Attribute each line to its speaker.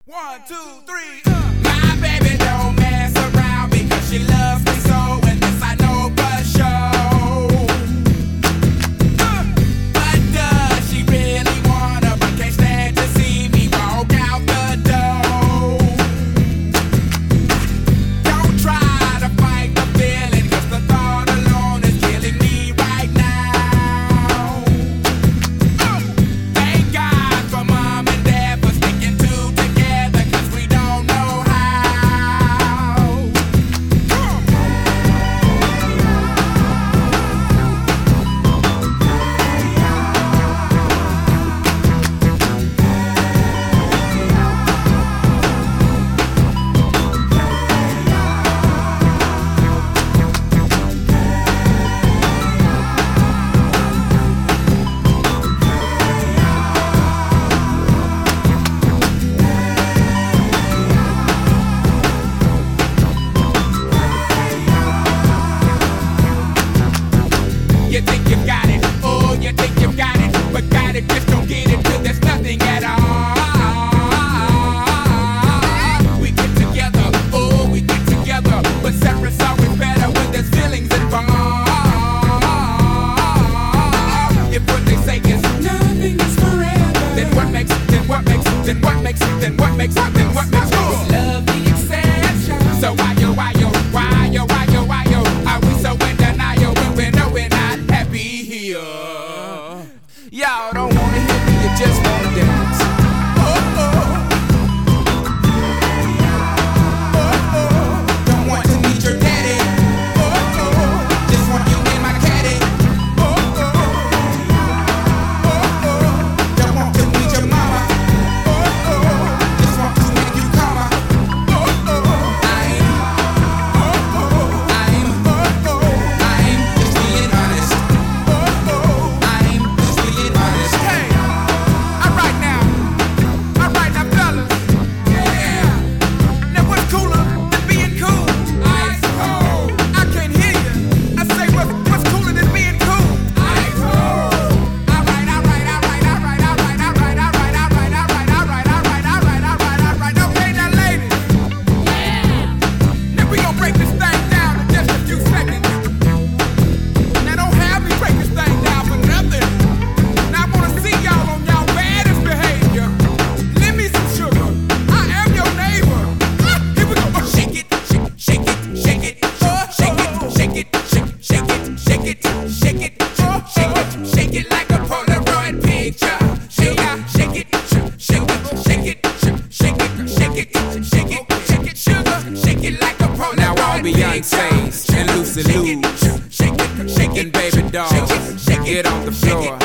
Speaker 1: 1, 2, 3.
Speaker 2: My baby don't mess around because she loves me so, and this I know for sure. But does she really wanna, but can't stand to see me walk out the door? Don't try to fight the feeling, cause the thought alone is killing me right now. Thank God for mom and dad for sticking two together, cause we don't know how. You think you got it, oh, you think you got it, but got it, just don't get it till there's nothing at all. We get together, oh, we get together, but separate's always better when there's feelings involved. If what they say is nothing is forever, then what makes it, then what makes it, then what makes it, then what makes it, then what makes it? Love the exception. So why yo, are we so in denial when we know we're not happy here? Y'all don't wanna hear me, you just wanna dance. Don't want to meet your daddy. Just want you in my caddy. Don't want to meet your mama. Just want to make you calmer. I'm just being honest. I'm just being honest. Hey, alright now, fellas. Yeah. Now what's cooler than being cool? Ice cold. I can't hear you. I say what's cooler than being cool? Ice cold. Alright. Okay, now ladies. Yeah. Now we gon' break this thing down in just a few seconds. Now don't have me break this thing down for nothing. Now I wanna see y'all on y'all baddest behavior. Lend me some sugar. I am your neighbor. Here we go. Shake it, shake it, shake it, shake it, shake it, shake it, shake it, shake it, shake it, shake it like a Polaroid picture. Shake it, shake it, shake it, shake it, shake it, shake it, shake it, shake it, sugar, shake it like a Polaroid picture. Now all Beyonce's and Lucy Lou's, shaking baby dolls, get on the floor.